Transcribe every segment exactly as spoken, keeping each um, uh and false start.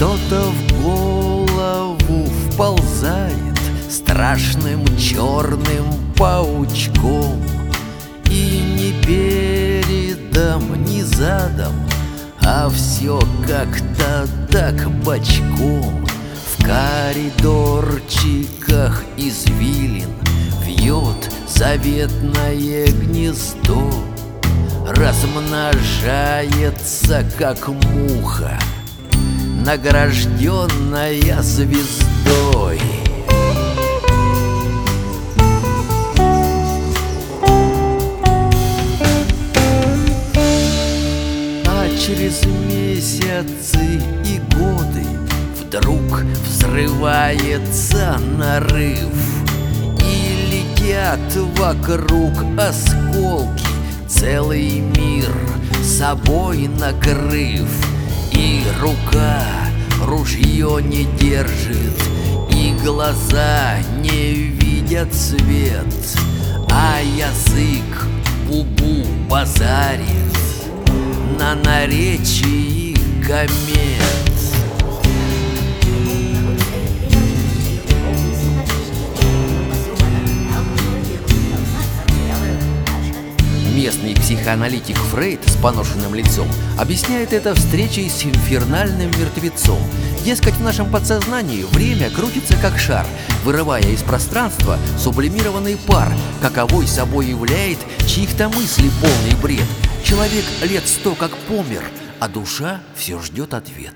Что-то в голову вползает страшным черным паучком, и ни передом, ни задом, а все как-то так бочком. В коридорчиках извилин вьет заветное гнездо, размножается, как муха, награжденная звездой. А через месяцы и годы вдруг взрывается нарыв, и летят вокруг осколки, целый мир собой накрыв. И рука ружье не держит, и глаза не видят свет, а язык губу базарит на наречии комет. Местный психоаналитик Фрейд с поношенным лицом объясняет это встречей с инфернальным мертвецом. Дескать, в нашем подсознании время крутится как шар, вырывая из пространства сублимированный пар, каковой собой являет чьих-то мыслей полный бред. Человек лет сто как помер, а душа все ждет ответ.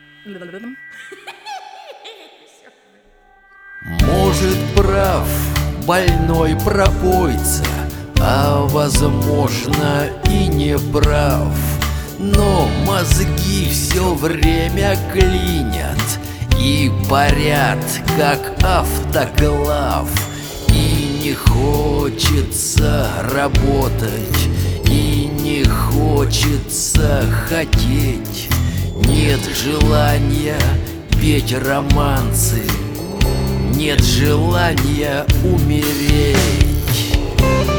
Может, прав больной пропойца, а возможно и не прав, но мозги все время клинят и парят, как автоклав. И не хочется работать, и не хочется хотеть. Нет желания петь романсы, нет желания умереть.